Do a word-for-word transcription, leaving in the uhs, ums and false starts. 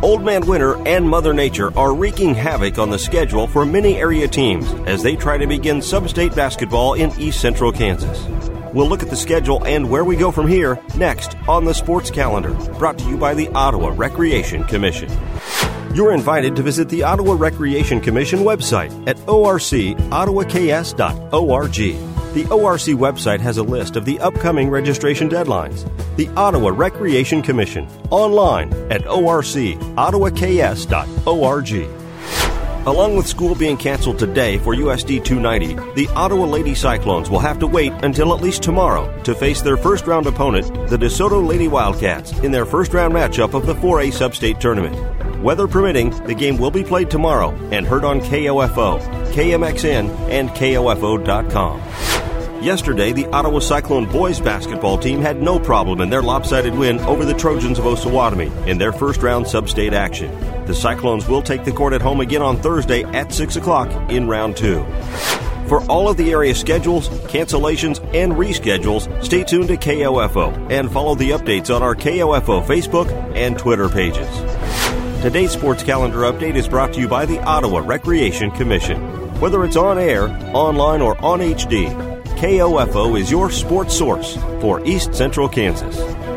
Old Man Winter and Mother Nature are wreaking havoc on the schedule for many area teams as they try to begin sub-state basketball in East Central Kansas. We'll look at the schedule and where we go from here next on the Sports Calendar, brought to you by the Ottawa Recreation Commission. You're invited to visit the Ottawa Recreation Commission website at o r c ottawa k s dot org. The O R C website has a list of the upcoming registration deadlines. The Ottawa Recreation Commission, online at o r c ottawa k s dot org. Along with school being canceled today for U S D two ninety, the Ottawa Lady Cyclones will have to wait until at least tomorrow to face their first-round opponent, the DeSoto Lady Wildcats, in their first-round matchup of the four A Sub-State Tournament. Weather permitting, the game will be played tomorrow and heard on K O F O, K M X N, and K O F O dot com. Yesterday, the Ottawa Cyclone boys basketball team had no problem in their lopsided win over the Trojans of Osawatomie in their first-round sub-state action. The Cyclones will take the court at home again on Thursday at six o'clock in round two. For all of the area schedules, cancellations, and reschedules, stay tuned to K O F O and follow the updates on our K O F O Facebook and Twitter pages. Today's Sports Calendar update is brought to you by the Ottawa Recreation Commission. Whether it's on air, online, or on H D, K O F O is your sports source for East Central Kansas.